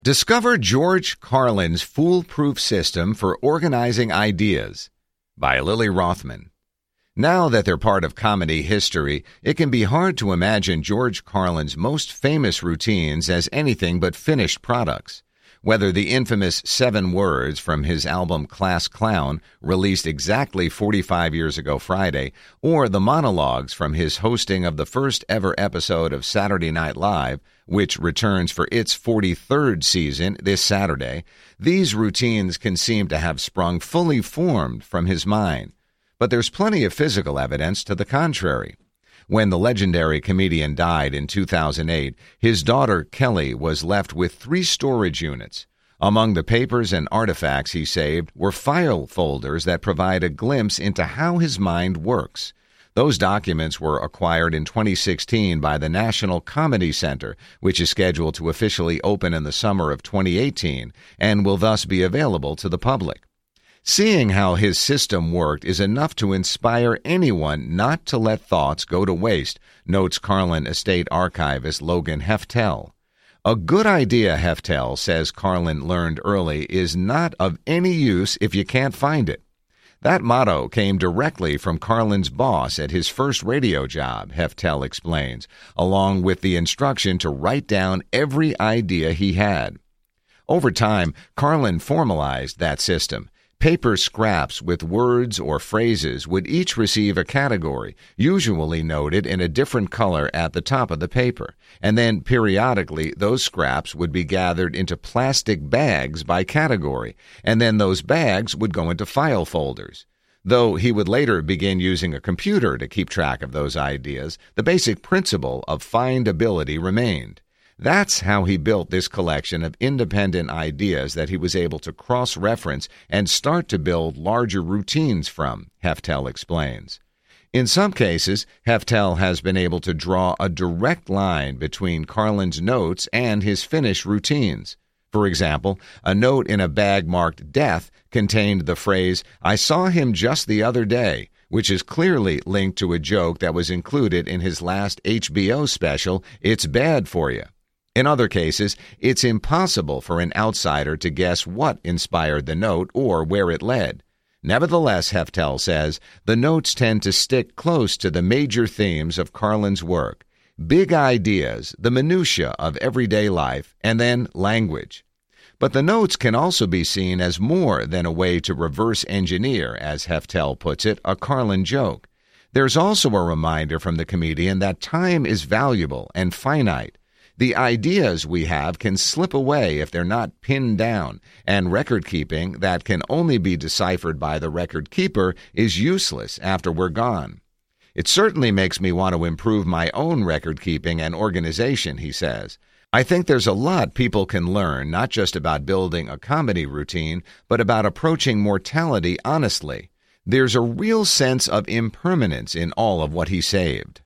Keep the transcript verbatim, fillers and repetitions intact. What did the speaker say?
Discover George Carlin's Foolproof System for Organizing Ideas by Lily Rothman. Now that they're part of comedy history, it can be hard to imagine George Carlin's most famous routines as anything but finished products. Whether the infamous seven words from his album Class Clown, released exactly forty-five years ago Friday, or the monologues from his hosting of the first ever episode of Saturday Night Live, which returns for its forty-third season this Saturday, these routines can seem to have sprung fully formed from his mind. But there's plenty of physical evidence to the contrary. When the legendary comedian died in two thousand eight, his daughter Kelly was left with three storage units. Among the papers and artifacts he saved were file folders that provide a glimpse into how his mind works. Those documents were acquired in twenty sixteen by the National Comedy Center, which is scheduled to officially open in the summer of twenty eighteen and will thus be available to the public. Seeing how his system worked is enough to inspire anyone not to let thoughts go to waste, notes Carlin estate archivist Logan Heftel. A good idea, Heftel says Carlin learned early, is not of any use if you can't find it. That motto came directly from Carlin's boss at his first radio job, Heftel explains, along with the instruction to write down every idea he had. Over time, Carlin formalized that system. Paper scraps with words or phrases would each receive a category, usually noted in a different color at the top of the paper, and then periodically those scraps would be gathered into plastic bags by category, and then those bags would go into file folders. Though he would later begin using a computer to keep track of those ideas, the basic principle of findability remained. That's how he built this collection of independent ideas that he was able to cross-reference and start to build larger routines from, Heftel explains. In some cases, Heftel has been able to draw a direct line between Carlin's notes and his finished routines. For example, a note in a bag marked death contained the phrase, "I saw him just the other day," which is clearly linked to a joke that was included in his last H B O special, It's Bad For You. In other cases, it's impossible for an outsider to guess what inspired the note or where it led. Nevertheless, Heftel says, the notes tend to stick close to the major themes of Carlin's work: big ideas, the minutiae of everyday life, and then language. But the notes can also be seen as more than a way to reverse engineer, as Heftel puts it, a Carlin joke. There's also a reminder from the comedian that time is valuable and finite. The ideas we have can slip away if they're not pinned down, and record-keeping that can only be deciphered by the record keeper is useless after we're gone. It certainly makes me want to improve my own record-keeping and organization, he says. I think there's a lot people can learn, not just about building a comedy routine, but about approaching mortality honestly. There's a real sense of impermanence in all of what he saved.